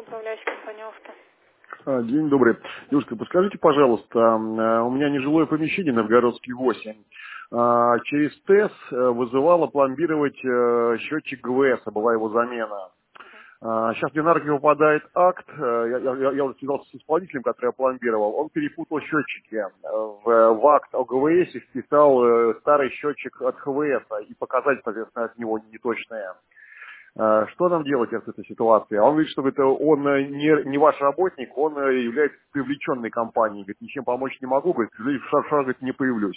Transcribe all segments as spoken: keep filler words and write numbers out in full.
управляющая компания «Офта». А, День добрый. Девушка, подскажите, пожалуйста, а, у меня нежилое помещение, Новгородский восемь. А, Через ТЭС э, вызывала пломбировать э, счетчик ГВС, была его замена. А, Сейчас мне на руки выпадает акт, э, я, я- я вот связался с исполнителем, который я пломбировал, он перепутал счетчики. Э, В, в акт о ГВС вписал э, старый счетчик от ХВС, и показатели, соответственно, от него неточные. Э, Что нам делать в этой ситуации? А он говорит, что это он э, не, не ваш работник, он э, является привлеченной компанией. Говорит, ничем помочь не могу, говорит, в шар, шар, говорит, не появлюсь.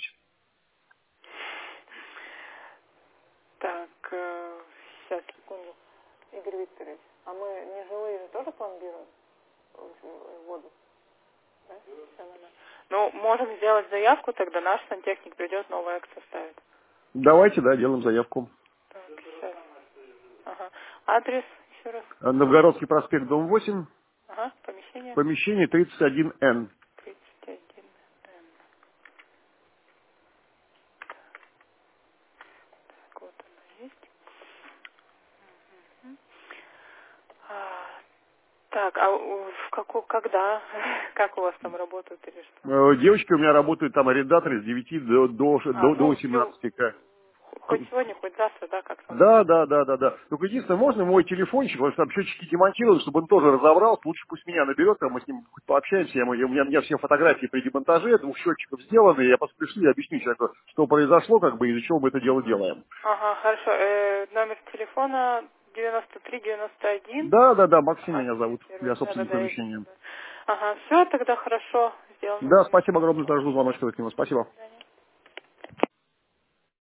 Так, э, сейчас, секунду. Игорь Викторович, а мы нежилые же тоже пломбируем в- в воду? Да? Всё нормально. Ну, можем сделать заявку, тогда наш сантехник придет, новый акт составит. Давайте, да, делаем заявку. Так, сейчас. Ага. Адрес еще раз. Э, Новгородский проспект, дом восемь, Ага, помещение помещение тридцать один эн. тридцать один Н. Так, вот оно есть. Мгм. А, так, а у- в каку, когда? Как у вас там работают или что? Э, Девочки у меня работают там арендаторы с девяти до, до, А, до, до ну, лю- восемнадцати. К- хоть сегодня, хоть завтра, да, как там Да, удобно. да, да, да, да. Только единственное, можно мой телефончик, потому что там счетчики демонтированы, чтобы он тоже разобрался. Лучше пусть меня наберет, а мы с ним хоть пообщаемся. Я, ему- я- у, меня, у меня все фотографии при демонтаже двух счетчиков сделаны. Я просто пришлю и объясню человеку, что произошло, как бы, и из-за чего мы это дело делаем. Ага, хорошо. Э, номер телефона девяносто три девяносто один. Да, да, да, Максим Ага, меня зовут. первый. Я Да, да, собственник да, я вижу, помещения. да. Ага, все, тогда хорошо сделано. Да, спасибо огромное, жду звоночка от него. Спасибо. До свидания.